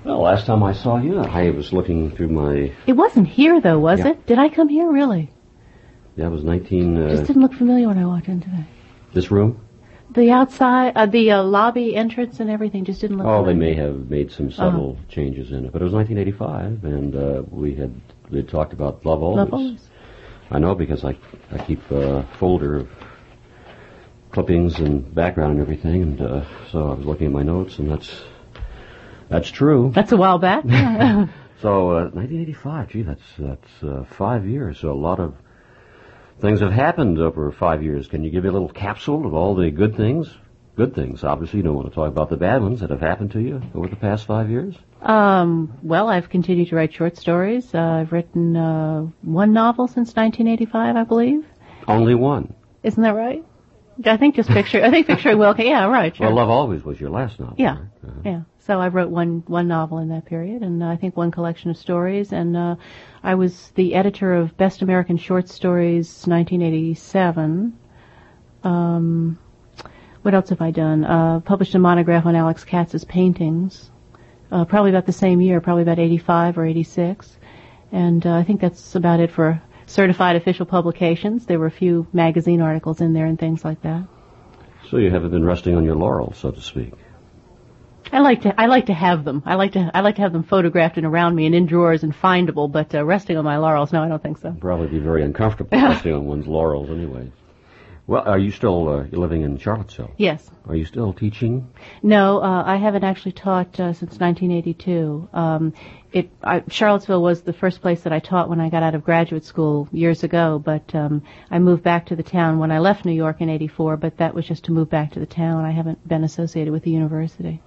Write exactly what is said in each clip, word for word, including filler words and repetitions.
Well, last time I saw you, I was looking through my... It wasn't here, though, was Yeah. it? Did I come here, really? That was nineteen... Uh, Just didn't look familiar when I walked in today. This room? The outside, uh, the uh, lobby entrance and everything just didn't look Oh, familiar. they may have made some subtle uh-huh. changes in it. But it was nineteen eighty-five, and uh, we had they talked about Love Always. Love Always. I know because I, I keep a folder of clippings and background and everything, and uh, so I was looking at my notes, and that's that's true. That's a while back. So uh, nineteen eighty-five, gee, that's that's uh, five years. So a lot of things have happened over five years. Can you give me a little capsule of all the good things? Good things. Obviously, you don't want to talk about the bad ones that have happened to you over the past five years. Um, well, I've continued to write short stories. Uh, I've written uh, one novel since nineteen eighty-five, I believe. Only one. Isn't that right? I think just picture. I think picturing Will. Yeah, right. Sure. Well, Love Always was your last novel. Yeah, right? uh-huh. yeah. So I wrote one one novel in that period, and uh, I think one collection of stories. And uh, I was the editor of Best American Short Stories, nineteen eighty-seven. Um, what else have I done? Uh, published a monograph on Alex Katz's paintings, uh, probably about the same year, probably about eighty-five or eighty-six. And uh, I think that's about it for certified official publications. There were a few magazine articles in there and things like that. So you haven't been resting on your laurels, so to speak. I like to I like to have them. I like to I like to have them photographed and around me and in drawers and findable. But uh, resting on my laurels, no, I don't think so. Probably be very uncomfortable resting on one's laurels, anyway. Well, are you still uh, living in Charlottesville? Yes. Are you still teaching? No, uh, I haven't actually taught uh, since nineteen eighty-two. Um, it I, Charlottesville was the first place that I taught when I got out of graduate school years ago. But um, I moved back to the town when I left New York in eighty-four. But that was just to move back to the town. I haven't been associated with the university.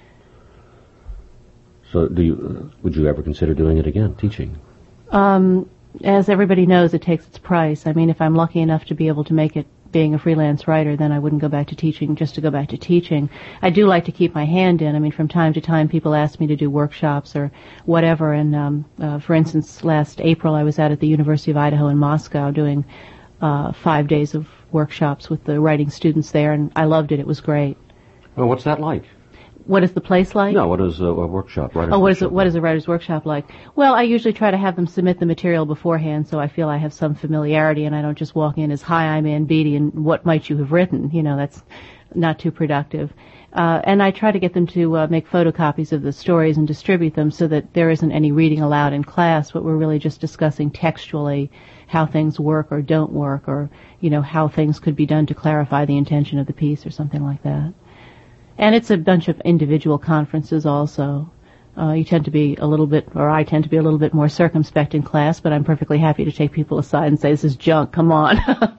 So, do you uh, would you ever consider doing it again, teaching? Um, as everybody knows, it takes its price. I mean, if I'm lucky enough to be able to make it being a freelance writer, then I wouldn't go back to teaching just to go back to teaching. I do like to keep my hand in. I mean, from time to time, people ask me to do workshops or whatever. And um, uh, for instance, last April, I was out at the University of Idaho in Moscow doing uh, five days of workshops with the writing students there, and I loved it. It was great. Well, what's that like? What is the place like? No, what is a, a workshop? Oh, what is it, what is a writer's workshop like? Well, I usually try to have them submit the material beforehand, so I feel I have some familiarity, and I don't just walk in as, "Hi, I'm Ann Beattie, and what might you have written?" You know, that's not too productive. Uh, and I try to get them to uh, make photocopies of the stories and distribute them so that there isn't any reading aloud in class, but we're really just discussing textually how things work or don't work, or, you know, how things could be done to clarify the intention of the piece or something like that. And it's a bunch of individual conferences also. Uh, you tend to be a little bit, or I tend to be a little bit more circumspect in class, but I'm perfectly happy to take people aside and say, "This is junk, come on."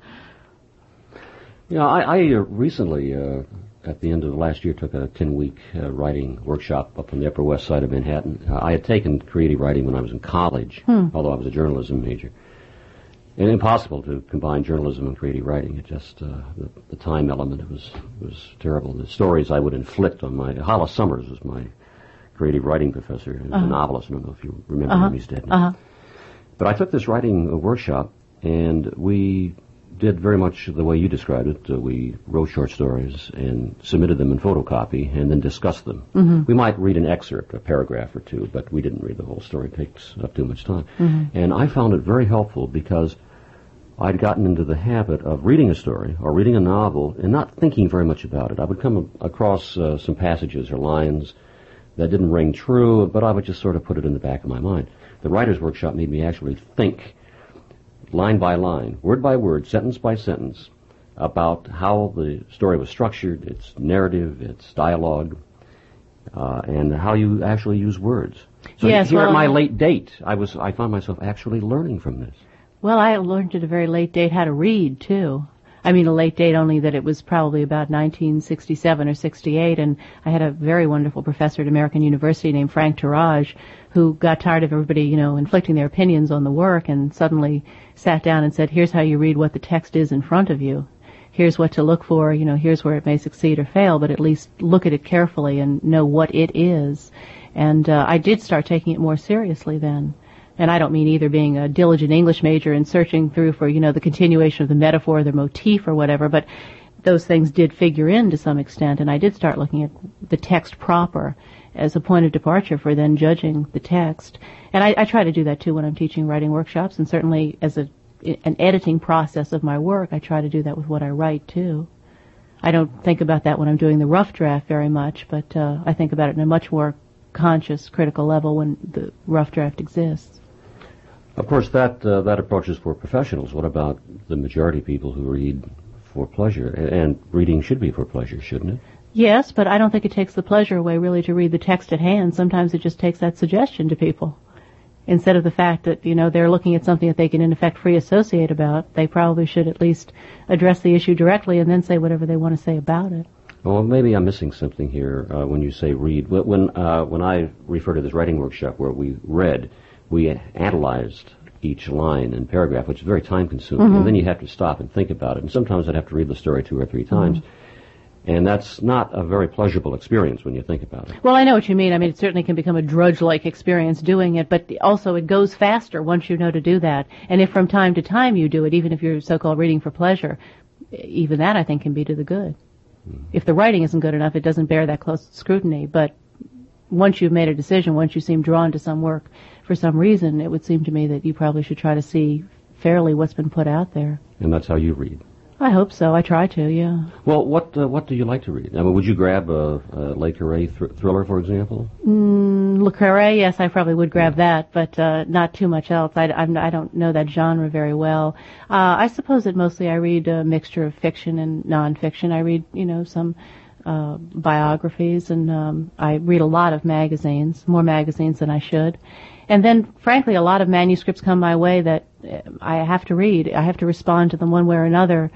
You know, I, I uh, recently, uh, at the end of last year, took a ten-week uh, writing workshop up on the Upper West Side of Manhattan. Uh, I had taken creative writing when I was in college, hmm. although I was a journalism major. And impossible to combine journalism and creative writing. It just, uh, the, the time element, it was was terrible. The stories I would inflict on my... Hollis Summers was my creative writing professor. He was uh-huh. a novelist. I don't know if you remember uh-huh. him. He's dead now. Uh-huh. But I took this writing uh, workshop, and we did very much the way you described it. Uh, we wrote short stories and submitted them in photocopy and then discussed them. Mm-hmm. We might read an excerpt, a paragraph or two, but we didn't read the whole story. It takes up too much time. Mm-hmm. And I found it very helpful because I'd gotten into the habit of reading a story or reading a novel and not thinking very much about it. I would come a- across uh, some passages or lines that didn't ring true, but I would just sort of put it in the back of my mind. The writer's workshop made me actually think line by line, word by word, sentence by sentence, about how the story was structured, its narrative, its dialogue, uh, and how you actually use words. So yes, here well, at my late date, I was I found myself actually learning from this. Well, I learned at a very late date how to read, too. I mean, a late date only that it was probably about nineteen sixty-seven or sixty-eight, and I had a very wonderful professor at American University named Frank Taraj, who got tired of everybody, you know, inflicting their opinions on the work and suddenly sat down and said, "Here's how you read what the text is in front of you. Here's what to look for, you know, here's where it may succeed or fail, but at least look at it carefully and know what it is." And uh, I did start taking it more seriously then. And I don't mean either being a diligent English major and searching through for, you know, the continuation of the metaphor, the motif or whatever, but those things did figure in to some extent, and I did start looking at the text proper as a point of departure for then judging the text. And I, I try to do that too when I'm teaching writing workshops, and certainly as a an editing process of my work, I try to do that with what I write too. I don't think about that when I'm doing the rough draft very much, but uh, I think about it in a much more conscious, critical level when the rough draft exists. Of course, that uh, that approach is for professionals. What about the majority of people who read for pleasure? And reading should be for pleasure, shouldn't it? Yes, but I don't think it takes the pleasure away, really, to read the text at hand. Sometimes it just takes that suggestion to people. Instead of the fact that, you know, they're looking at something that they can, in effect, free associate about, they probably should at least address the issue directly and then say whatever they want to say about it. Well, maybe I'm missing something here uh, when you say read. When uh, when I refer to this writing workshop where we read, we analyzed each line and paragraph, which is very time-consuming, mm-hmm. and then you have to stop and think about it. And sometimes I'd have to read the story two or three times. Mm-hmm. And that's not a very pleasurable experience when you think about it. Well, I know what you mean. I mean, it certainly can become a drudge-like experience doing it, but also it goes faster once you know to do that. And if from time to time you do it, even if you're so-called reading for pleasure, even that, I think, can be to the good. Mm-hmm. If the writing isn't good enough, it doesn't bear that close scrutiny. But once you've made a decision, once you seem drawn to some work for some reason, it would seem to me that you probably should try to see fairly what's been put out there. And that's how you read. I hope so. I try to, yeah. Well, what uh, what do you like to read? I mean, would you grab a, a Le Carre thr- thriller, for example? Mm, Le Carre, yes, I probably would grab yeah. that, but uh, not too much else. I, I'm, I don't know that genre very well. Uh, I suppose that mostly I read a mixture of fiction and nonfiction. I read, you know, some uh, biographies, and um, I read a lot of magazines, more magazines than I should. And then, frankly, a lot of manuscripts come my way that I have to read. I have to respond to them one way or another,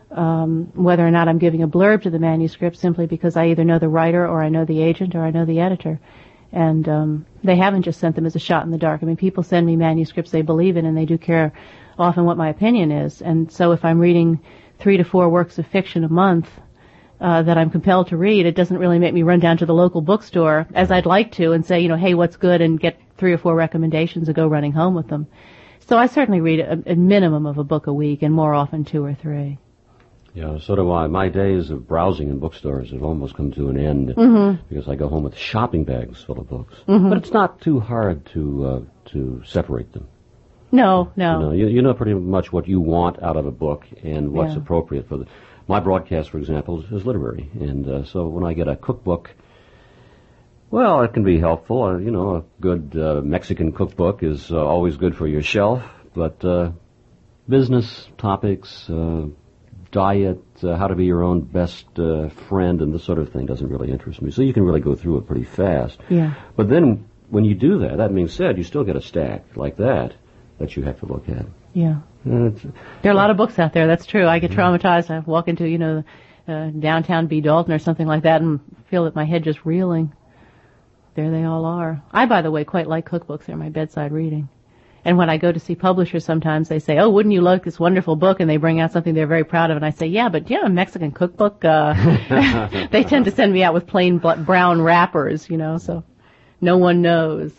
um, whether or not I'm giving a blurb to the manuscript, simply because I either know the writer or I know the agent or I know the editor. And um, they haven't just sent them as a shot in the dark. I mean, people send me manuscripts they believe in, and they do care often what my opinion is. And so if I'm reading three to four works of fiction a month uh, that I'm compelled to read, it doesn't really make me run down to the local bookstore, as I'd like to, and say, you know, hey, what's good, and get three or four recommendations and go running home with them. So I certainly read a, a minimum of a book a week, and more often two or three. Yeah, so do I. My days of browsing in bookstores have almost come to an end mm-hmm. because I go home with shopping bags full of books. Mm-hmm. But it's not too hard to uh, to separate them. No, no. You know, you, you know pretty much what you want out of a book and what's yeah. appropriate for the. My broadcast, for example, is, is literary, and uh, so when I get a cookbook. Well, it can be helpful. Uh, you know, a good uh, Mexican cookbook is uh, always good for your shelf, but uh, business topics, uh, diet, uh, how to be your own best uh, friend, and this sort of thing doesn't really interest me. So you can really go through it pretty fast. Yeah. But then when you do that, that being said, you still get a stack like that that you have to look at. Yeah. Uh, there are a lot of books out there, that's true. I get traumatized. I walk into, you know, uh, downtown B. Dalton or something like that and feel that my head just reeling. There they all are. I, by the way, quite like cookbooks. They're my bedside reading. And when I go to see publishers, sometimes they say, oh, wouldn't you like this wonderful book? And they bring out something they're very proud of. And I say, yeah, but do you have a Mexican cookbook? Uh, they tend to send me out with plain bl- brown wrappers, you know, so no one knows.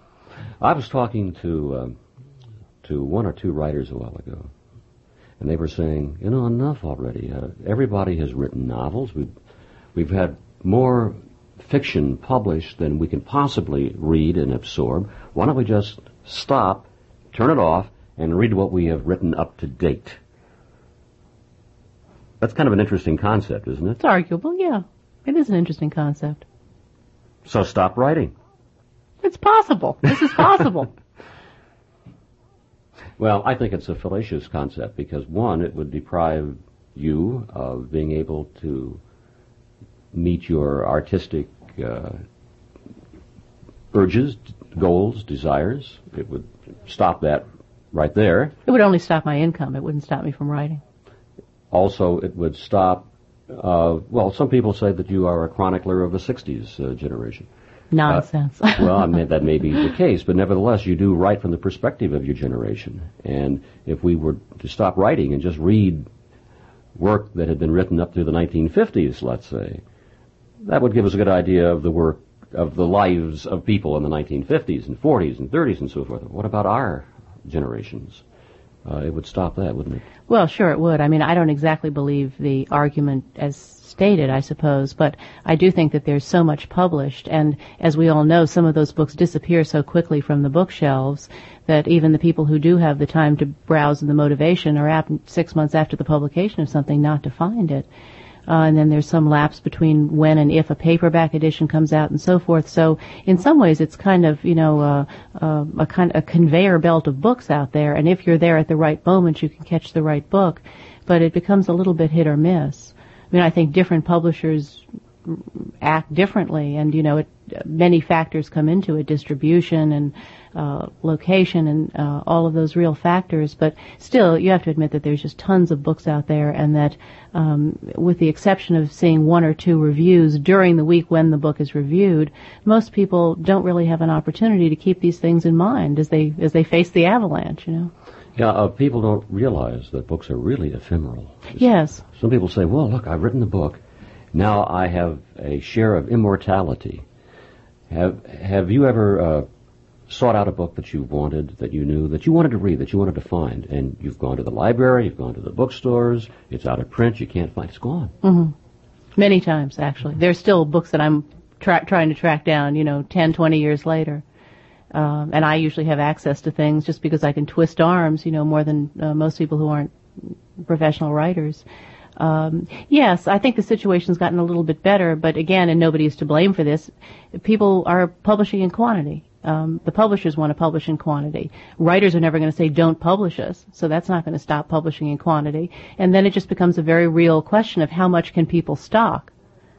I was talking to um, to one or two writers a while ago, and they were saying, you know, enough already. Uh, everybody has written novels. We've, we've had more fiction published than we can possibly read and absorb. Why don't we just stop, turn it off, and read what we have written up to date? That's kind of an interesting concept, isn't it? It's arguable, yeah. It is an interesting concept. So stop writing. It's possible. This is possible. Well, I think it's a fallacious concept because, one, it would deprive you of being able to meet your artistic uh, urges, goals, desires. It would stop that right there. It would only stop my income. It wouldn't stop me from writing. Also, it would stop, uh, well, some people say that you are a chronicler of the sixties uh, generation. Nonsense. Uh, well, I mean, that may be the case, but nevertheless, you do write from the perspective of your generation. And if we were to stop writing and just read work that had been written up through the nineteen fifties, let's say, that would give us a good idea of the work, of the lives of people in the nineteen fifties and forties and thirties and so forth. What about our generations? uh, it would stop that, wouldn't it? Well, sure it would. I mean, I don't exactly believe the argument as stated, I suppose, but I do think that there's so much published, and as we all know, some of those books disappear so quickly from the bookshelves that even the people who do have the time to browse and the motivation are apt six months after the publication of something not to find it. Uh, and then there's some lapse between when and if a paperback edition comes out and so forth. So in some ways it's kind of, you know, uh, uh, a kind a conveyor belt of books out there, and if you're there at the right moment you can catch the right book, but it becomes a little bit hit or miss. I mean, I think different publishers act differently, and, you know, it, many factors come into it, distribution and uh, location and uh, all of those real factors, but still you have to admit that there's just tons of books out there, and that um, with the exception of seeing one or two reviews during the week when the book is reviewed, most people don't really have an opportunity to keep these things in mind as they as they face the avalanche, you know. Yeah, uh, people don't realize that books are really ephemeral. Yes. Some people say, well, look, I've written a book. Now I have a share of immortality. Have Have you ever uh, sought out a book that you wanted, that you knew, that you wanted to read, that you wanted to find, and you've gone to the library, you've gone to the bookstores, it's out of print, you can't find it, it's gone. Mm-hmm. Many times, actually. There's still books that I'm tra- trying to track down, you know, ten, twenty years later. Um, and I usually have access to things just because I can twist arms, you know, more than uh, most people who aren't professional writers. Um, yes, I think the situation's gotten a little bit better, but again, and nobody is to blame for this, people are publishing in quantity. Um, the publishers want to publish in quantity. Writers are never going to say, don't publish us, so that's not going to stop publishing in quantity. And then it just becomes a very real question of how much can people stock?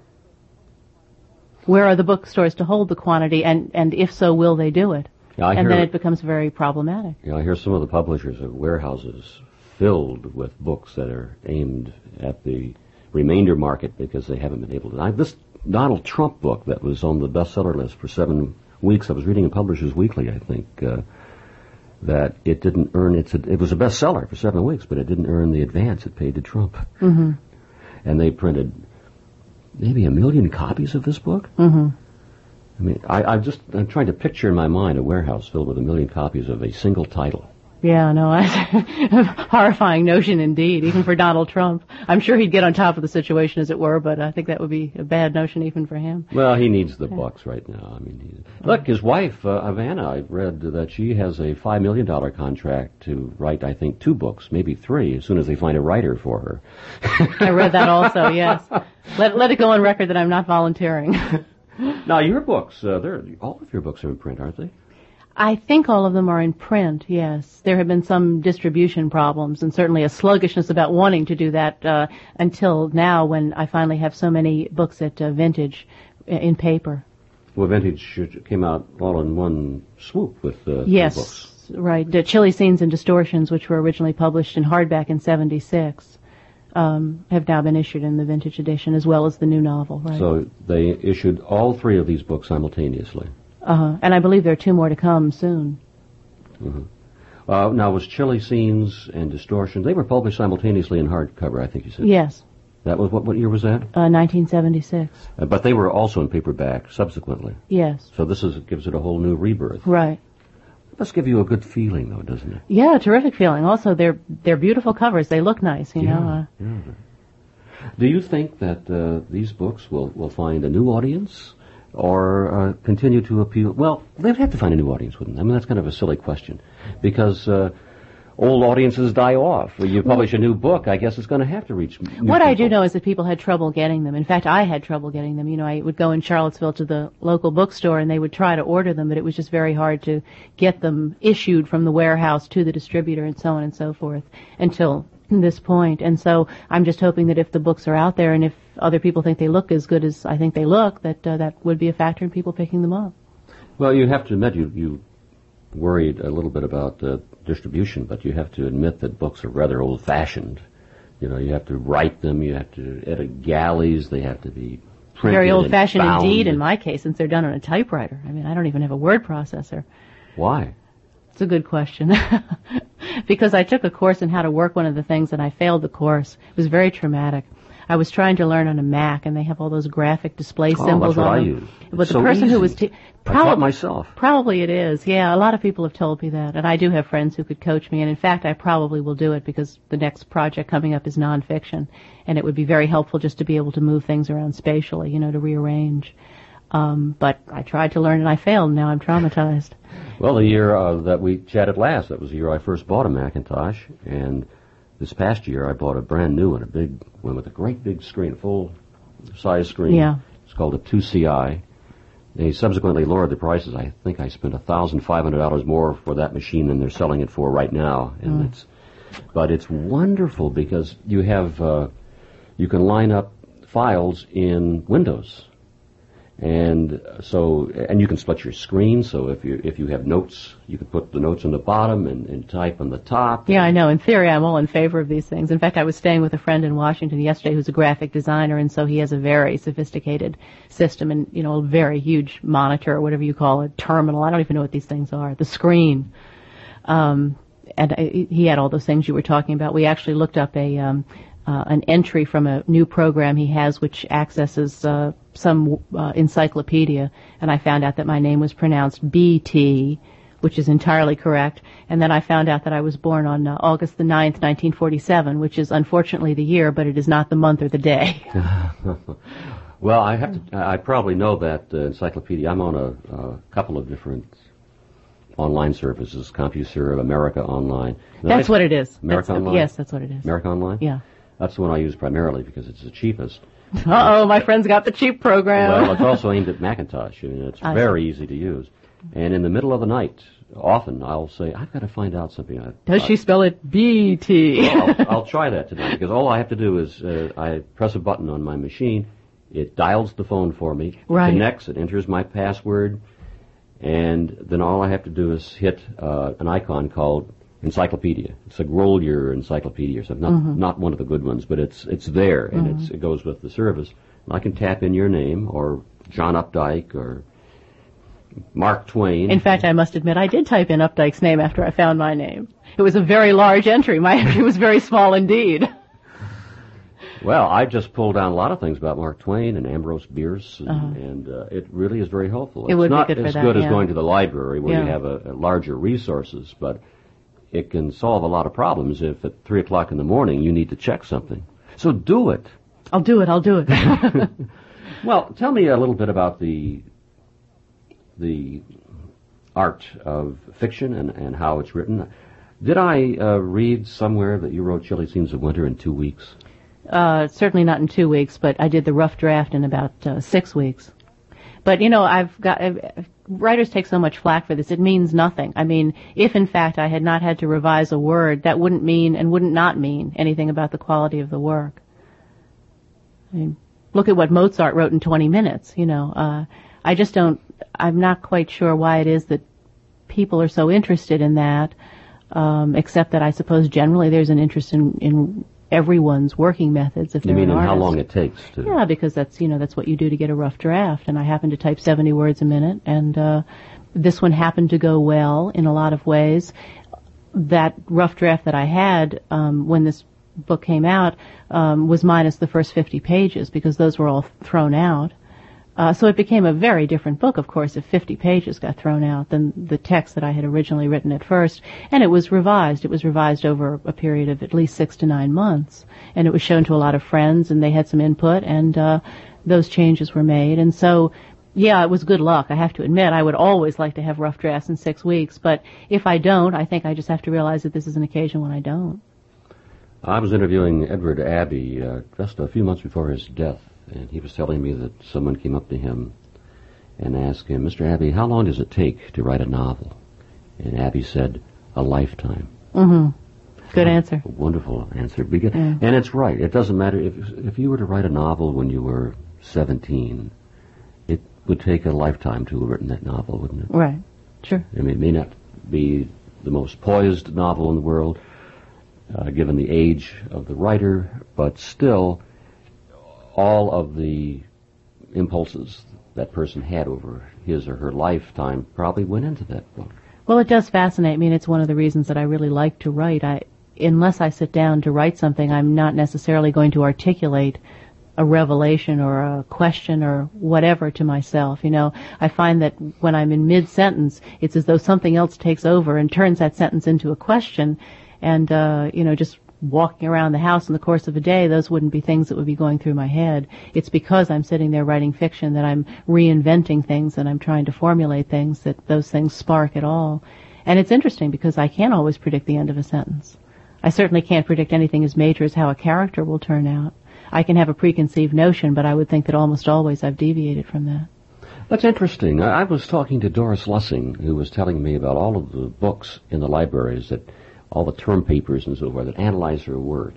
Where are the bookstores to hold the quantity, and, and if so, will they do it? Yeah, I and hear, then it becomes very problematic. Yeah, I hear some of the publishers have warehouses filled with books that are aimed at the remainder market because they haven't been able to. I, this Donald Trump book that was on the bestseller list for seven weeks, I was reading in Publishers Weekly, I think, uh, that it didn't earn its, it was a bestseller for seven weeks, but it didn't earn the advance it paid to Trump. Mm-hmm. And they printed maybe a million copies of this book. Mm-hmm. I mean, I, I just, I'm trying to picture in my mind a warehouse filled with a million copies of a single title. Yeah, no, that's a horrifying notion indeed, even for Donald Trump. I'm sure he'd get on top of the situation, as it were, but I think that would be a bad notion even for him. Well, he needs the bucks right now. I mean, he, look, his wife, uh, Ivana, I read that she has a five million dollars contract to write, I think, two books, maybe three, as soon as they find a writer for her. I read that also, yes. Let, let it go on record that I'm not volunteering. Now, your books, uh, they're, all of your books are in print, aren't they? I think all of them are in print, yes. There have been some distribution problems and certainly a sluggishness about wanting to do that uh, until now when I finally have so many books at uh, Vintage in paper. Well, Vintage came out all in one swoop with uh, yes, three books. Right. The Chilly Scenes and Distortions, which were originally published in hardback in seventy-six, um, have now been issued in the Vintage edition as well as the new novel. Right. So they issued all three of these books simultaneously. Uh-huh. And I believe there are two more to come soon. Mm-hmm. Uh, now, was Chilly Scenes and Distortion, they were published simultaneously in hardcover, I think you said? Yes. That was, what, what year was that? Uh, nineteen seventy-six. Uh, but they were also in paperback subsequently. Yes. So this is gives it a whole new rebirth. Right. It must give you a good feeling, though, doesn't it? Yeah, a terrific feeling. Also, they're they're beautiful covers. They look nice, you yeah, know. Uh, yeah. Do you think that uh, these books will, will find a new audience? Or uh, continue to appeal? Well, they'd have to find a new audience, wouldn't they? I mean, that's kind of a silly question. Because uh, old audiences die off. When you publish a new book, I guess it's going to have to reach new What people. I do know is that people had trouble getting them. In fact, I had trouble getting them. You know, I would go in Charlottesville to the local bookstore and they would try to order them, but it was just very hard to get them issued from the warehouse to the distributor and so on and so forth until this point. And so I'm just hoping that if the books are out there and if other people think they look as good as I think they look, that uh, that would be a factor in people picking them up. Well, you have to admit you, you worried a little bit about uh, distribution, but you have to admit that books are rather old-fashioned. You know, you have to write them, you have to edit galleys, they have to be printed. Very old-fashioned and bound. indeed in my case, since they're done on a typewriter. I mean, I don't even have a word processor. Why? It's a good question. Because I took a course in how to work one of the things and I failed the course. It was very traumatic. I was trying to learn on a Mac, and they have all those graphic display Oh, symbols that's what on I them. use. But It's the so person who easy. was te- I taught probably myself. probably it is. Yeah, a lot of people have told me that, and I do have friends who could coach me. And in fact, I probably will do it because the next project coming up is nonfiction, and it would be very helpful just to be able to move things around spatially, you know, to rearrange. Um, but I tried to learn and I failed. Now I'm traumatized. Well, the year uh, that we chatted last, that was the year I first bought a Macintosh, and this past year I bought a brand new one, a big one with a great big screen, full-size screen. Yeah. It's called a two C I. They subsequently lowered the prices. I think I spent one thousand five hundred dollars more for that machine than they're selling it for right now. And Mm. it's, but it's wonderful because you have, uh, you can line up files in Windows. And so, and you can split your screen, so if you if you have notes, you can put the notes on the bottom and, and type on the top. Yeah, I know. In theory, I'm all in favor of these things. In fact, I was staying with a friend in Washington yesterday who's a graphic designer, and so he has a very sophisticated system and, you know, a very huge monitor or whatever you call it, terminal. I don't even know what these things are. The screen. Um, and I, he had all those things you were talking about. We actually looked up a um, uh, an entry from a new program he has which accesses uh, some uh, encyclopedia, and I found out that my name was pronounced B T, which is entirely correct. And then I found out that I was born on uh, August the ninth, nineteen forty-seven, which is unfortunately the year, but it is not the month or the day. Well, I have to. I probably know that uh, encyclopedia. I'm on a, a couple of different online services, CompuServe, America Online. And That's I, what it is. America That's, Online? Yes, that's what it is. America Online? Yeah. That's the one I use primarily because it's the cheapest. Uh-oh, my friend's got the cheap program. Well, it's also aimed at Macintosh. I mean, it's I very easy to use. And in the middle of the night, often I'll say, I've got to find out something. I, Does I, she spell it B T? Well, I'll, I'll try that tonight because all I have to do is uh, I press a button on my machine, it dials the phone for me, Right. connects, it enters my password, and then all I have to do is hit uh, an icon called Encyclopedia. It's a roll your encyclopedia, so not Mm-hmm. not one of the good ones, but it's it's there and it's it goes with the service. And I can tap in your name or John Updike or Mark Twain. In fact, I must admit, I did type in Updike's name after I found my name. It was a very large entry. My entry was very small indeed. Well, I just pulled down a lot of things about Mark Twain and Ambrose Bierce, and, Uh-huh. and uh, it really is very helpful. It it's would be not good for as that, good as yeah. going to the library where you Yeah. have a, a larger resources, but it can solve a lot of problems if at three o'clock in the morning you need to check something. So do it. I'll do it, I'll do it. Well, tell me a little bit about the the art of fiction and, and how it's written. Did I uh, read somewhere that you wrote Chilly Scenes of Winter in two weeks? Uh, certainly not in two weeks, but I did the rough draft in about uh, six weeks. But, you know, I've got, I've, writers take so much flack for this. It means nothing. I mean, if in fact I had not had to revise a word, that wouldn't mean and wouldn't not mean anything about the quality of the work. I mean, look at what Mozart wrote in twenty minutes, you know. Uh, I just don't, I'm not quite sure why it is that people are so interested in that, um, except that I suppose generally there's an interest in, in everyone's working methods if You they're mean an in how artist. long it takes to... Yeah, because that's, you know, that's what you do to get a rough draft, and I happen to type seventy words a minute, and uh, this one happened to go well in a lot of ways. That rough draft that I had um, when this book came out um, was minus the first fifty pages, because those were all thrown out. Uh, so it became a very different book, of course, if fifty pages got thrown out than the text that I had originally written at first. And it was revised. It was revised over a period of at least six to nine months. And it was shown to a lot of friends, and they had some input, and uh, those changes were made. And so, yeah, it was good luck, I have to admit. I would always like to have rough drafts in six weeks. But if I don't, I think I just have to realize that this is an occasion when I don't. I was interviewing Edward Abbey uh, just a few months before his death, and he was telling me that someone came up to him and asked him, Mister Abbey, how long does it take to write a novel? And Abbey said, a lifetime. Mm-hmm. Good Oh, answer. a wonderful answer. Because, Yeah. And it's right. It doesn't matter. If, if you were to write a novel when you were seventeen, it would take a lifetime to have written that novel, wouldn't it? Right. Sure. I mean, it may not be the most poised novel in the world, uh, given the age of the writer, but still, all of the impulses that person had over his or her lifetime probably went into that book. Well, it does fascinate me, and it's one of the reasons that I really like to write. I, unless I sit down to write something, I'm not necessarily going to articulate a revelation or a question or whatever to myself. You know, I find that when I'm in mid-sentence, it's as though something else takes over and turns that sentence into a question. And, uh, you know, just walking around the house in the course of a day, those wouldn't be things that would be going through my head. It's because I'm sitting there writing fiction that I'm reinventing things and I'm trying to formulate things that those things spark at all. And it's interesting because I can't always predict the end of a sentence. I certainly can't predict anything as major as how a character will turn out. I can have a preconceived notion, but I would think that almost always I've deviated from that. That's interesting. I, I was talking to Doris Lessing, who was telling me about all of the books in the libraries, that all the term papers and so forth, that analyze her work.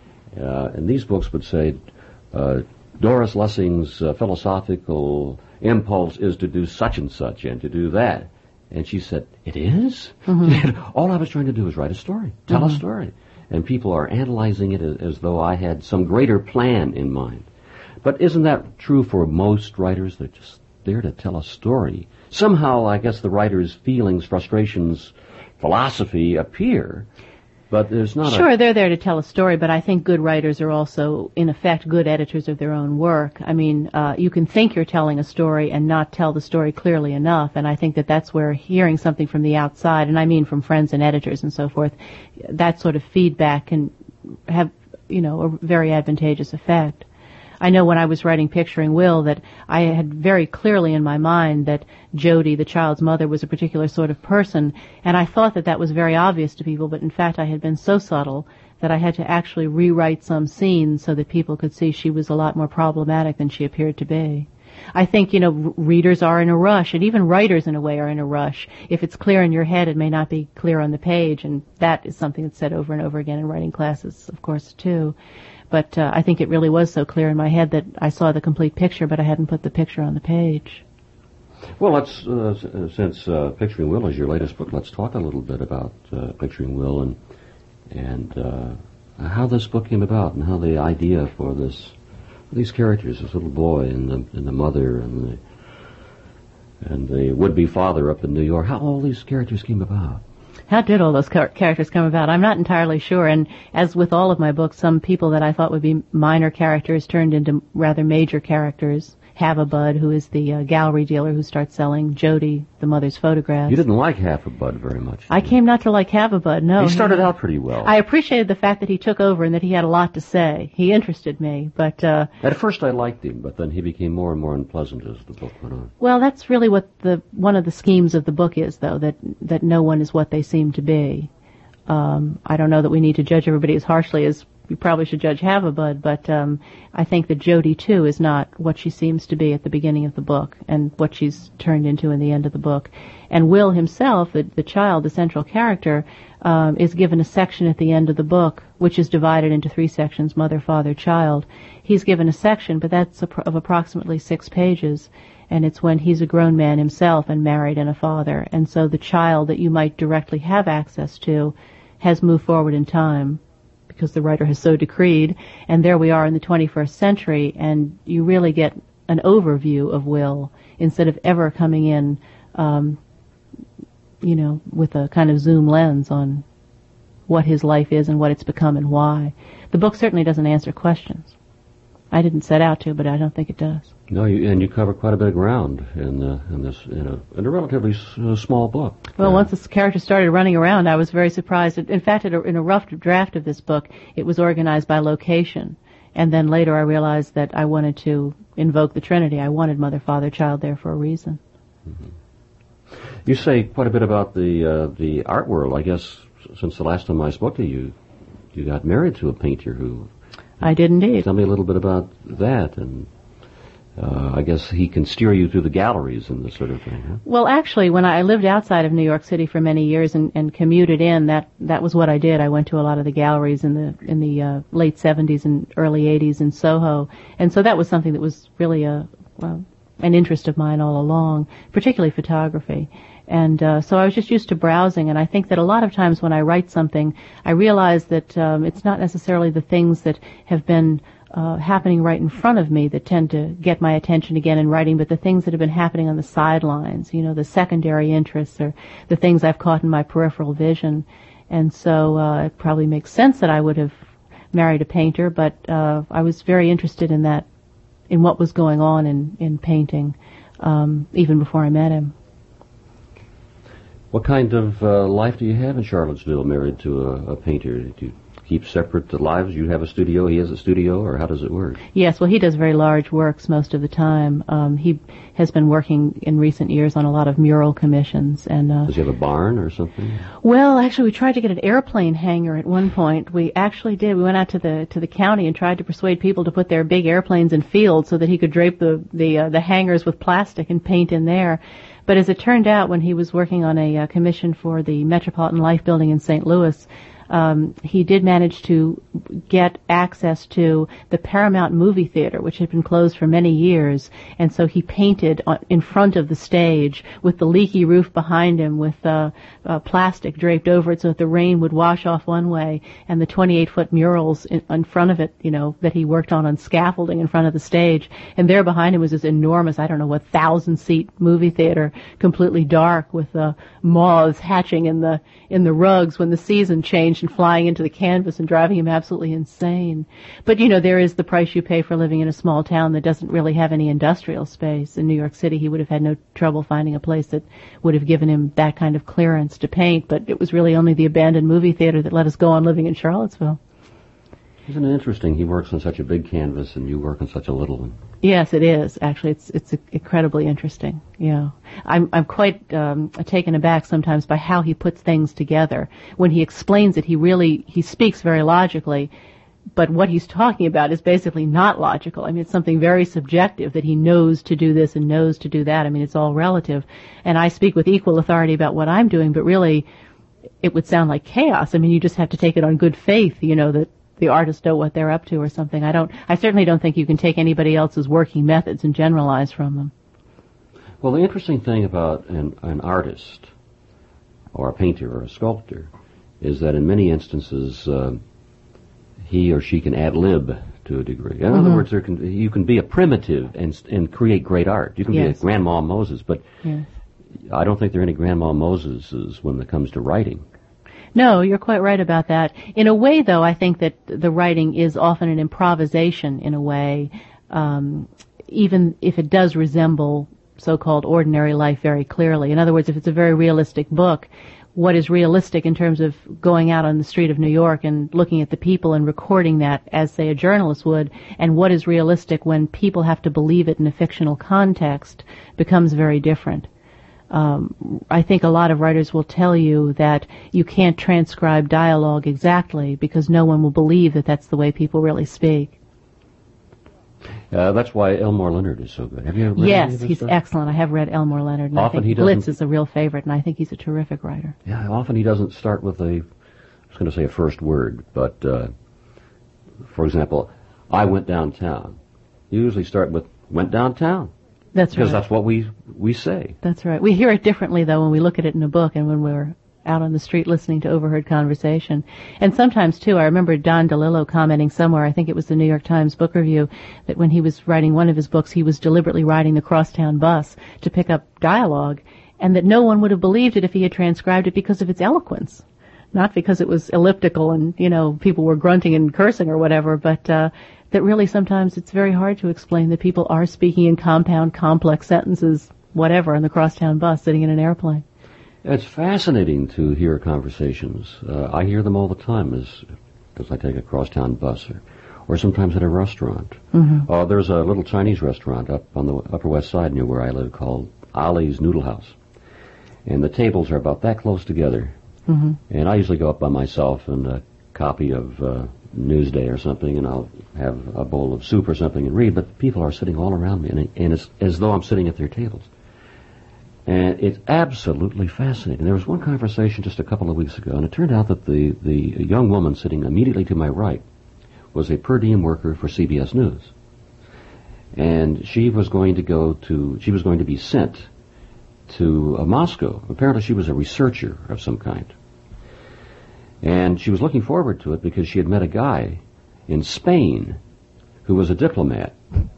Uh, and these books would say, uh, Doris Lessing's uh, philosophical impulse is to do such and such and to do that. And she said, it is? Mm-hmm. She said, all I was trying to do was write a story, tell mm-hmm. a story. And people are analyzing it as, as though I had some greater plan in mind. But isn't that true for most writers? They're just there to tell a story. Somehow, I guess the writer's feelings, frustrations, philosophy appear, but there's not Sure, a... they're there to tell a story, but I think good writers are also, in effect, good editors of their own work. I mean, uh, you can think you're telling a story and not tell the story clearly enough, and I think that that's where hearing something from the outside, and I mean from friends and editors and so forth, that sort of feedback can have, you know, a very advantageous effect. I know when I was writing Picturing Will that I had very clearly in my mind that Jody, the child's mother, was a particular sort of person, and I thought that that was very obvious to people, but in fact I had been so subtle that I had to actually rewrite some scenes so that people could see she was a lot more problematic than she appeared to be. I think, you know, r- readers are in a rush, and even writers in a way are in a rush. If it's clear in your head, it may not be clear on the page, and that is something that's said over and over again in writing classes, of course, too. But uh, I think it really was so clear in my head that I saw the complete picture, but I hadn't put the picture on the page. Well, let's, uh, since uh, Picturing Will is your latest book, let's talk a little bit about uh, Picturing Will and and uh, how this book came about and how the idea for this these characters, this little boy and the and the mother and the and the would-be father up in New York, how all these characters came about. How did all those char- characters come about? I'm not entirely sure, and as with all of my books, some people that I thought would be minor characters turned into rather major characters. Havabud, who is the uh, gallery dealer who starts selling Jody, the mother's photographs. You didn't like Havabud very much. I came not to like Havabud, no. He started he, out pretty well. I appreciated the fact that he took over and that he had a lot to say. He interested me, but... Uh, At first I liked him, but then he became more and more unpleasant as the book went on. Well, that's really what the one of the schemes of the book is, though, that, that no one is what they seem to be. Um, I don't know that we need to judge everybody as harshly as we probably should judge Havabud, but um, I think that Jody, too, is not what she seems to be at the beginning of the book and what she's turned into in the end of the book. And Will himself, the, the child, the central character, um, is given a section at the end of the book, which is divided into three sections, mother, father, child. He's given a section, but that's of approximately six pages, and it's when he's a grown man himself and married and a father. And so the child that you might directly have access to has moved forward in time, because the writer has so decreed, and there we are in the twenty-first century, and you really get an overview of Will instead of ever coming in, um, you know, with a kind of zoom lens on what his life is and what it's become and why. The book certainly doesn't answer questions. I didn't set out to, but I don't think it does. No, you, and you cover quite a bit of ground in, uh, in this in a, in a relatively s- uh, small book. Well, uh, once this character started running around, I was very surprised. In fact, in a, in a rough draft of this book, it was organized by location. And then later I realized that I wanted to invoke the Trinity. I wanted mother, father, child there for a reason. Mm-hmm. You say quite a bit about the uh, the art world. I guess since the last time I spoke to you, you got married to a painter who... I did indeed. Tell me a little bit about that, and uh, I guess he can steer you through the galleries and this sort of thing, huh? Well, actually, when I lived outside of New York City for many years and, and commuted in, that that was what I did. I went to a lot of the galleries in the in the uh, late seventies and early eighties in Soho, and so that was something that was really a well, an interest of mine all along, particularly photography. And uh, so I was just used to browsing, and I think that a lot of times when I write something, I realize that um, it's not necessarily the things that have been uh, happening right in front of me that tend to get my attention again in writing, but the things that have been happening on the sidelines, you know, the secondary interests or the things I've caught in my peripheral vision. And so uh, it probably makes sense that I would have married a painter, but uh, I was very interested in that in what was going on in, in painting, um, even before I met him. What kind of uh, life do you have in Charlottesville, married to a, a painter? Do you keep separate lives? You have a studio, he has a studio, or how does it work? Yes, well, he does very large works most of the time. Um, he has been working in recent years on a lot of mural commissions. And uh, does he have a barn or something? Well, actually, we tried to get an airplane hangar at one point. We actually did. We went out to the to the county and tried to persuade people to put their big airplanes in fields so that he could drape the the uh, the hangars with plastic and paint in there. But as it turned out, when he was working on a uh, commission for the Metropolitan Life building in Saint Louis, Um, he did manage to get access to the Paramount movie theater, which had been closed for many years, and so he painted on, in front of the stage with the leaky roof behind him with uh, uh, plastic draped over it so that the rain would wash off one way, and the twenty-eight foot murals in, in front of it, you know, that he worked on on scaffolding in front of the stage, and there behind him was this enormous, I don't know what, thousand seat movie theater, completely dark with uh, moths hatching in the in the rugs when the season changed and flying into the canvas and driving him absolutely insane. But, you know, there is the price you pay for living in a small town that doesn't really have any industrial space. In New York City, he would have had no trouble finding a place that would have given him that kind of clearance to paint, but it was really only the abandoned movie theater that let us go on living in Charlottesville. Isn't it interesting? He works on such a big canvas and you work on such a little one. Yes, it is. Actually, it's it's incredibly interesting. Yeah, I'm I'm quite um, taken aback sometimes by how he puts things together. When he explains it, he really he speaks very logically, but what he's talking about is basically not logical. I mean, it's something very subjective that he knows to do this and knows to do that. I mean, it's all relative. And I speak with equal authority about what I'm doing, but really, it would sound like chaos. I mean, you just have to take it on good faith, you know, that the artists know what they're up to or something. I don't, I certainly don't think you can take anybody else's working methods and generalize from them. Well, the interesting thing about an, an artist or a painter or a sculptor is that in many instances uh, he or she can ad-lib to a degree. In mm-hmm. other words, there can, you can be a primitive and and create great art. You can yes. be a Grandma Moses, but yes. I don't think there are any Grandma Moseses when it comes to writing. No, you're quite right about that. In a way, though, I think that the writing is often an improvisation in a way, um, even if it does resemble so-called ordinary life very clearly. In other words, if it's a very realistic book, what is realistic in terms of going out on the street of New York and looking at the people and recording that as, say, a journalist would, and what is realistic when people have to believe it in a fictional context becomes very different. Um, I think a lot of writers will tell you that you can't transcribe dialogue exactly because no one will believe that that's the way people really speak. Uh, that's why Elmore Leonard is so good. Have you read Yes, any of his he's stuff? excellent. I have read Elmore Leonard, and Often I think he Blitz doesn't- is a real favorite, and I think he's a terrific writer. Yeah, often he doesn't start with a, I was going to say a first word, but, uh, for example, I went downtown. You usually start with, went downtown. That's Because right. that's what we we say. That's right. We hear it differently, though, when we look at it in a book and when we're out on the street listening to overheard conversation. And sometimes, too, I remember Don DeLillo commenting somewhere, I think it was the New York Times Book Review, that when he was writing one of his books, he was deliberately riding the crosstown bus to pick up dialogue, and that no one would have believed it if he had transcribed it because of its eloquence. Not because it was elliptical and, you know, people were grunting and cursing or whatever, but uh, that really sometimes it's very hard to explain that people are speaking in compound, complex sentences, whatever, on the crosstown bus sitting in an airplane. It's fascinating to hear conversations. Uh, I hear them all the time as as I take a crosstown bus or, or sometimes at a restaurant. Mm-hmm. Uh, there's a little Chinese restaurant up on the Upper West Side near where I live called Ali's Noodle House. And the tables are about that close together. Mm-hmm. And I usually go up by myself and a copy of uh, Newsday or something, and I'll have a bowl of soup or something and read, but people are sitting all around me, and, and it's as though I'm sitting at their tables. And it's absolutely fascinating. There was one conversation just a couple of weeks ago, and it turned out that the, the young woman sitting immediately to my right was a per diem worker for C B S News. And she was going to go to, she was going to be sent to uh, Moscow. Apparently she was a researcher of some kind. And she was looking forward to it because she had met a guy in Spain who was a diplomat.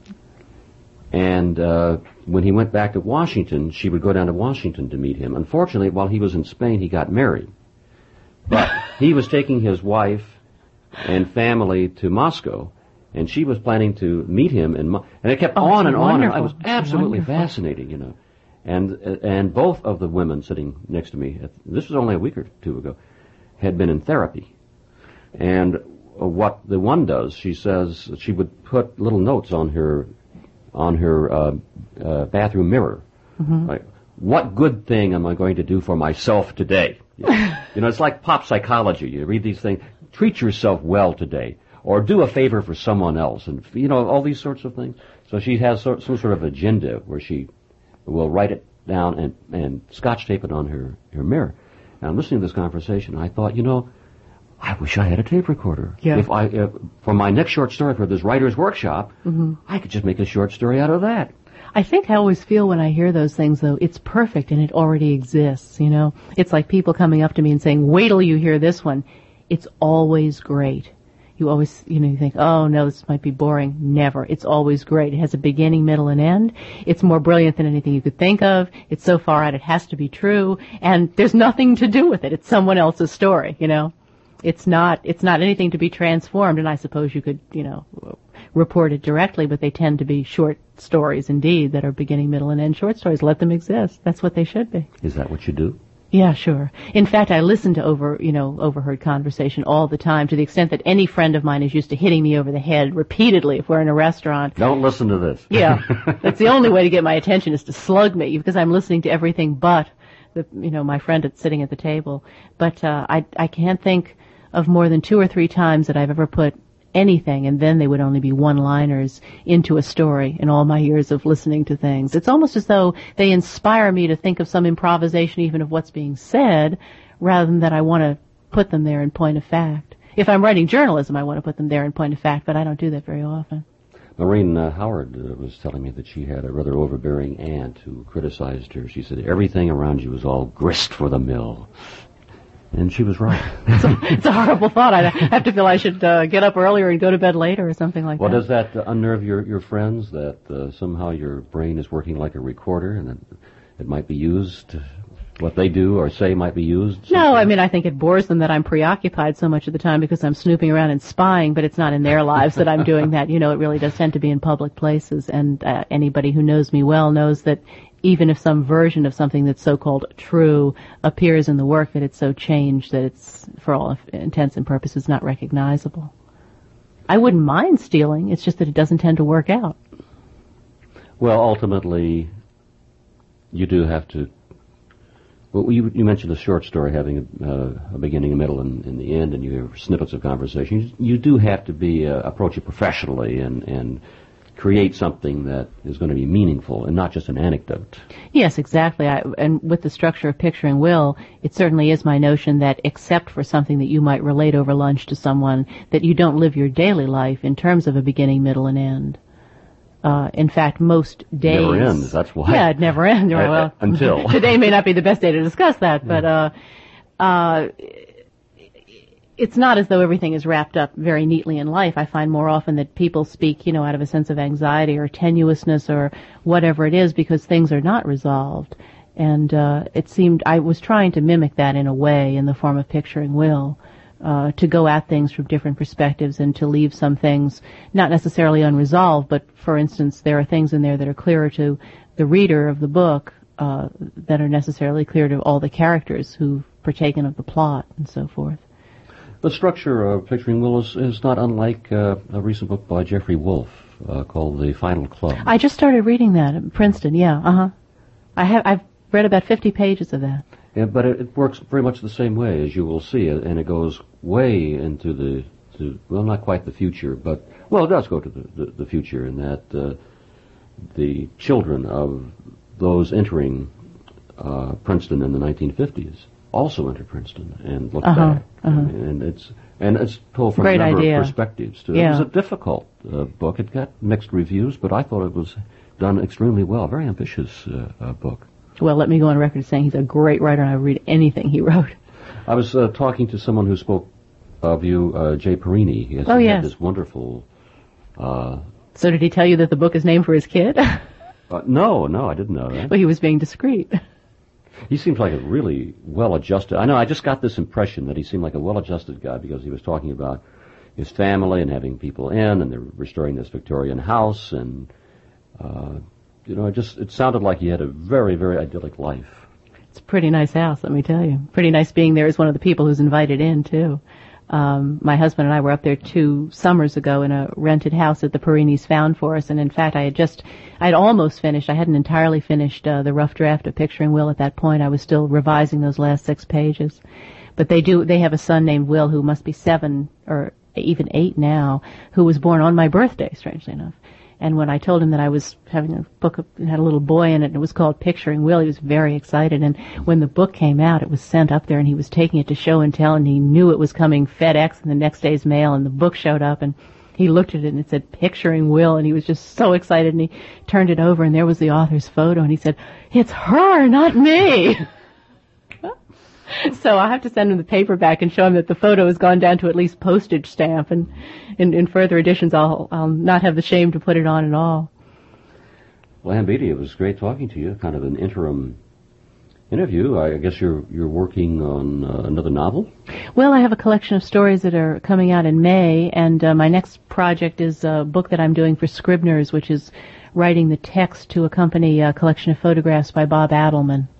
And uh, when he went back to Washington, she would go down to Washington to meet him. Unfortunately, while he was in Spain, he got married. But he was taking his wife and family to Moscow, And she was planning to meet him, in Mo- and it kept Oh, on it's and on. And wonderful. it was It's absolutely wonderful. fascinating, you know. And and both of the women sitting next to me, this was only a week or two ago, had been in therapy. And uh, what the one does, she says she would put little notes on her on her uh, uh, bathroom mirror, Mm-hmm. like, what good thing am I going to do for myself today? You know, you know, it's like pop psychology. You read these things, treat yourself well today, or do a favor for someone else, and you know all these sorts of things. So she has so, some sort of agenda where she will write it down and, and scotch tape it on her, her mirror. And I'm listening to this conversation, and I thought, you know, I wish I had a tape recorder. Yeah. If I, if, for my next short story for this writer's workshop, Mm-hmm. I could just make a short story out of that. I think I always feel when I hear those things, though, it's perfect and it already exists, you know? It's like people coming up to me and saying, wait till you hear this one. It's always great. You always, you know, you think, oh, no, this might be boring. Never. It's always great. It has a beginning, middle, and end. It's more brilliant than anything you could think of. It's so far out it has to be true. And there's nothing to do with it. It's someone else's story, you know? It's not, it's not anything to be transformed, and I suppose you could, you know, report it directly, but they tend to be short stories indeed that are beginning, middle, and end short stories. Let them exist. That's what they should be. Is that what you do? Yeah, sure. In fact, I listen to over, you know, overheard conversation all the time, to the extent that any friend of mine is used to hitting me over the head repeatedly if we're in a restaurant. Don't listen to this. Yeah. That's the only way to get my attention, is to slug me, because I'm listening to everything but the, you know, my friend that's sitting at the table. But, uh, I, I can't think of more than two or three times that I've ever put anything, and then they would only be one-liners, into a story in all my years of listening to things. It's almost as though they inspire me to think of some improvisation even of what's being said, rather than that I want to put them there in point of fact. If I'm writing journalism, I want to put them there in point of fact, but I don't do that very often. Maureen uh, Howard uh, was telling me that she had a rather overbearing aunt who criticized her. She said, everything around you was all grist for the mill. And she was right. It's a, it's a horrible thought. I have to feel I should uh, get up earlier and go to bed later or something like Well, that. does that uh, unnerve your, your friends, that uh, somehow your brain is working like a recorder and that it might be used, what they do or say might be used? No, I mean, I think it bores them that I'm preoccupied so much of the time because I'm snooping around and spying, but it's not in their lives that I'm doing that. You know, it really does tend to be in public places, and uh, anybody who knows me well knows that even if some version of something that's so-called true appears in the work, that it's so changed that it's, for all intents and purposes, not recognizable. I wouldn't mind stealing, it's just that it doesn't tend to work out. Well, ultimately, you do have to. Well, you, you mentioned a short story having a, uh, a beginning, a middle, and, and the end, and you have snippets of conversation. You, you do have to be uh, approach it professionally and and create something that is going to be meaningful and not just an anecdote. Yes, exactly. I, and with the structure of Picturing Will, it certainly is my notion that, except for something that you might relate over lunch to someone, that you don't live your daily life in terms of a beginning, middle, and end. Uh, in fact, most days... Never ends, that's why. Yeah, it never ends. I- Well, until. today may not be the best day to discuss that, but uh, uh, it's not as though everything is wrapped up very neatly in life. I find more often that people speak, you know, out of a sense of anxiety or tenuousness or whatever it is, because things are not resolved. And uh, it seemed I was trying to mimic that in a way in the form of Picturing Will, uh, to go at things from different perspectives and to leave some things not necessarily unresolved, but, for instance, there are things in there that are clearer to the reader of the book uh, that are necessarily clear to all the characters who've partaken of the plot and so forth. The structure of Picturing Will is, is not unlike uh, a recent book by Jeffrey Wolf uh, called The Final Club. I just started reading that at Princeton, yeah, uh-huh. I have, I've read about fifty pages of that. Yeah, but it, it works very much the same way, as you will see, and it goes way into the, to, well, not quite the future, but, well, it does go to the, the, the future in that uh, the children of those entering uh, Princeton in the nineteen fifties also enter Princeton and look Uh-huh, back. uh-huh. And it's and it's told from Great a number idea. of perspectives, too. Yeah. It was a difficult uh, book. It got mixed reviews, but I thought it was done extremely well. Very ambitious uh, uh, book. Well, let me go on record saying he's a great writer, and I read anything he wrote. I was uh, talking to someone who spoke of you, uh, Jay Perini. He has Oh, he yes. had this wonderful... Uh, So did he tell you that the book is named for his kid? uh, no, no, I didn't know that. Well, he was being discreet. He seems like a really well-adjusted... I know, I just got this impression that he seemed like a well-adjusted guy because he was talking about his family and having people in, and they're restoring this Victorian house, and uh, you know, it just it sounded like he had a very, very idyllic life. It's a pretty nice house, let me tell you. Pretty nice being there as one of the people who's invited in too. Um, my husband and I were up there two summers ago in a rented house that the Perinis found for us, and in fact, I had just, I had almost finished. I hadn't entirely finished uh, the rough draft of Picturing Will at that point. I was still revising those last six pages. But they do, they have a son named Will who must be seven or even eight now, who was born on my birthday, strangely enough. And when I told him that I was having a book, it had a little boy in it, and it was called Picturing Will, he was very excited. And when the book came out, it was sent up there, and he was taking it to show and tell, and he knew it was coming FedEx in the next day's mail, and the book showed up, and he looked at it, and it said Picturing Will, and he was just so excited, and he turned it over, and there was the author's photo, and he said, "It's her, not me." So I have to send him the paperback and show him that the photo has gone down to at least postage stamp, and in, in further editions I'll, I'll not have the shame to put it on at all. Well, Ann Beattie, it was great talking to you. Kind of an interim interview. I guess you're you're working on uh, another novel? Well, I have a collection of stories that are coming out in May, and uh, my next project is a book that I'm doing for Scribner's, which is writing the text to accompany a collection of photographs by Bob Adelman.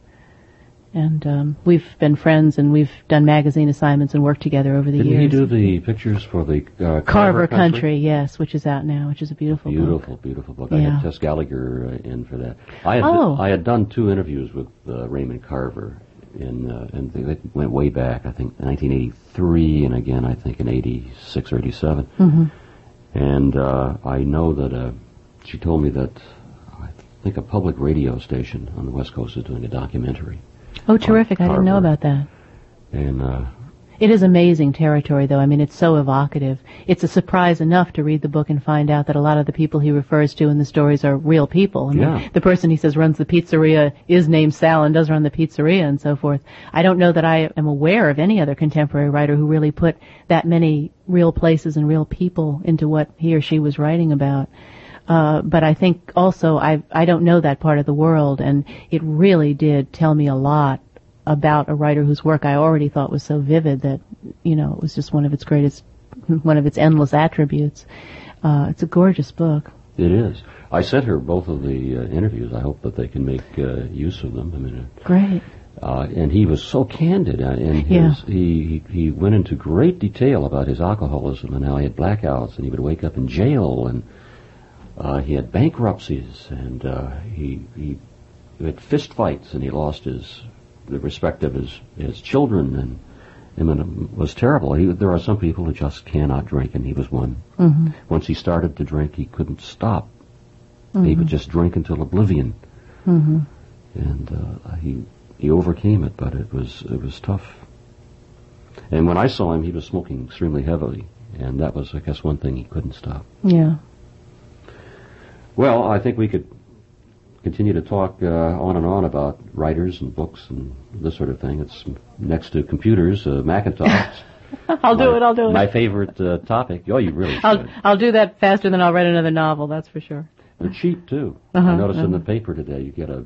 And um, we've been friends, and we've done magazine assignments and worked together over the Didn't years. Didn't he do the pictures for the uh, Carver, Carver Country? Country, yes, which is out now, which is a beautiful, beautiful book. Beautiful, beautiful book. Yeah. I had Tess Gallagher uh, in for that. I had Oh. I had done two interviews with uh, Raymond Carver, in, uh, and they they went way back. I think nineteen eighty-three, and again I think in eighty-six or eighty-seven. Mm-hmm. And uh, I know that uh, she told me that I think a public radio station on the West Coast is doing a documentary. Oh, terrific. I didn't know about that. And uh, it is amazing territory, though. I mean, it's so evocative. It's a surprise enough to read the book and find out that a lot of the people he refers to in the stories are real people. I mean, yeah. The person he says runs the pizzeria is named Sal and does run the pizzeria and so forth. I don't know that I am aware of any other contemporary writer who really put that many real places and real people into what he or she was writing about. Uh, but I think also I I don't know that part of the world, and it really did tell me a lot about a writer whose work I already thought was so vivid that, you know, it was just one of its greatest, one of its endless attributes. Uh, it's a gorgeous book. It is. I sent her both of the uh, interviews. I hope that they can make uh, use of them. I mean, uh, Great. Uh, and he was so candid, uh, and his, yeah. he, he he went into great detail about his alcoholism and how he had blackouts, and he would wake up in jail, and Uh, he had bankruptcies, and uh, he he had fist fights, and he lost his the respect of his his children, and I mean, it was terrible. He, there are some people who just cannot drink, and he was one. Mm-hmm. Once he started to drink, he couldn't stop. Mm-hmm. He would just drink until oblivion, mm-hmm. and uh, he he overcame it, but it was it was tough. And when I saw him, he was smoking extremely heavily, and that was, I guess, one thing he couldn't stop. Yeah. Well, I think we could continue to talk uh, on and on about writers and books and this sort of thing. It's next to computers, uh, Macintosh. I'll my, do it, I'll do it. My favorite uh, topic. Oh, you really should. I'll, I'll do that faster than I'll write another novel, that's for sure. They're cheap, too. Uh-huh, I noticed uh-huh. in the paper today you get a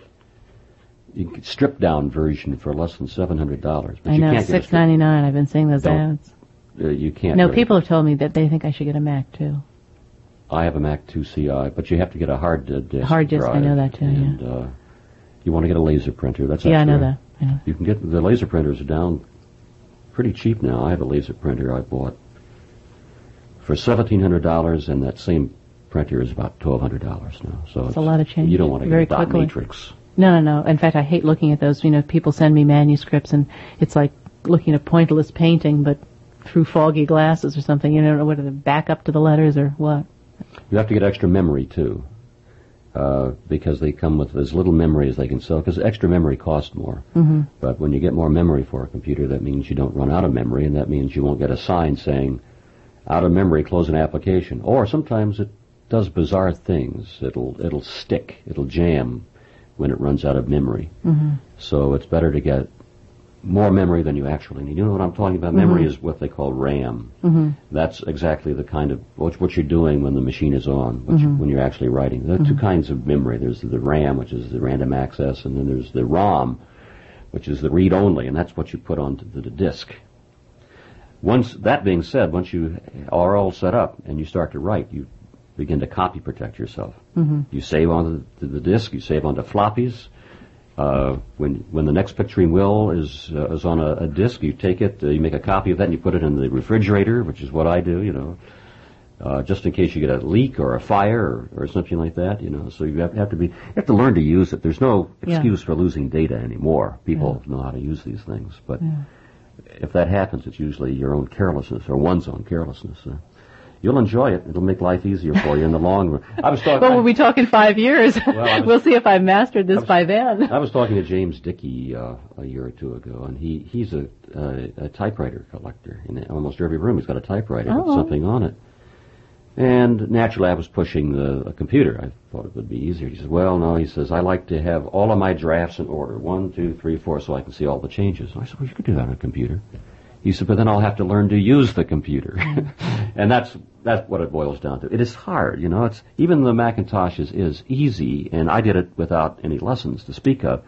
you get stripped-down version for less than seven hundred dollars. I know, six ninety-nine. I've been seeing those Don't, ads. Uh, you can't. No, really. people have told me that they think I should get a Mac, too. I have a Mac two C I, but you have to get a hard uh, disk. Hard disk, drive, I know that, too, and, yeah. uh, you want to get a laser printer. That's Yeah, I know actually- that. I know. You can get, the laser printers are down pretty cheap now. I have a laser printer I bought for seventeen hundred dollars, and that same printer is about twelve hundred dollars now. So It's it's a lot of change. You don't want to Very get a dot quickly. matrix. No, no, no. In fact, I hate looking at those. You know, people send me manuscripts, and it's like looking at pointless painting, but through foggy glasses or something. You don't know whether to back up to the letters or what. You have to get extra memory, too, uh, because they come with as little memory as they can sell, because extra memory costs more. Mm-hmm. But when you get more memory for a computer, that means you don't run out of memory, and that means you won't get a sign saying, out of memory, close an application. Or sometimes it does bizarre things. It'll it'll stick. It'll jam when it runs out of memory. Mm-hmm. So it's better to get more memory than you actually need. You know what I'm talking about? Mm-hmm. Memory is what they call RAM. Mm-hmm. That's exactly the kind of what, what you're doing when the machine is on, what you, Mm-hmm. when you're actually writing. There are two kinds of memory. There's the RAM, which is the random access, and then there's the ROM, which is the read-only, and that's what you put onto the, the disk. Once that being said, once you are all set up and you start to write, you begin to copy protect yourself. Mm-hmm. You save onto the, the disk, you save onto floppies. Uh, when when the next picturing will is uh, is on a, a disk, you take it, uh, you make a copy of that, and you put it in the refrigerator, which is what I do, you know, uh, just in case you get a leak or a fire or, or something like that, you know. So you have, have to be, you have to learn to use it. There's no excuse yeah. for losing data anymore. People yeah. know how to use these things, but yeah. if that happens, it's usually your own carelessness or one's own carelessness. Uh, You'll enjoy it. It'll make life easier for you in the long run. I was talking. Well, we'll be talking five years. Well, was, we'll see if I've mastered this was, by then. I was talking to James Dickey uh, a year or two ago, and he he's a, a, a typewriter collector. In almost every room, he's got a typewriter oh. with something on it. And naturally, I was pushing the a computer. I thought it would be easier. He says, "Well, no." He says, "I like to have all of my drafts in order, one, two, three, four, so I can see all the changes." And I said, "Well, you could do that on a computer." He said, "But then I'll have to learn to use the computer." And that's that's what it boils down to. It is hard, you know. It's even the Macintosh is, is easy, and I did it without any lessons to speak of.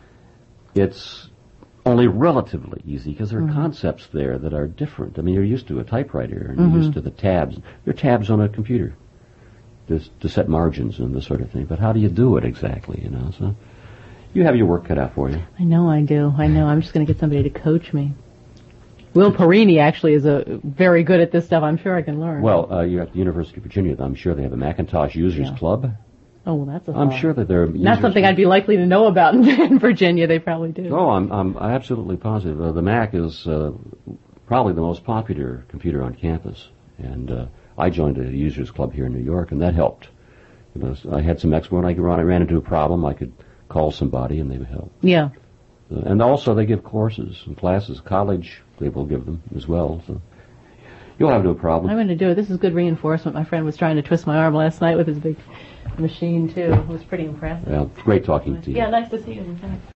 It's only relatively easy because there are mm-hmm. concepts there that are different. I mean, you're used to a typewriter, and mm-hmm. you're used to the tabs. There are tabs on a computer to, to set margins and this sort of thing. But how do you do it exactly, you know? So you have your work cut out for you. I know I do. I know. I'm just going to get somebody to coach me. Will Perini actually is a very good at this stuff. I'm sure I can learn. Well, uh, you're at the University of Virginia. I'm sure they have a Macintosh Users yeah. Club. Oh, well, that's a I'm thought. sure that they're not something I'd be likely to know about in, in Virginia. They probably do. Oh, I'm I'm absolutely positive. Uh, the Mac is uh, probably the most popular computer on campus, and uh, I joined a Users Club here in New York, and that helped. You know, I had some experts when I ran, I ran into a problem. I could call somebody, and they would help. Yeah. Uh, and also, they give courses and classes. College, they will give them as well. So you'll have no problem. I'm going to do it. This is good reinforcement. My friend was trying to twist my arm last night with his big machine, too. It was pretty impressive. Well, great talking to you. Yeah, nice to see you.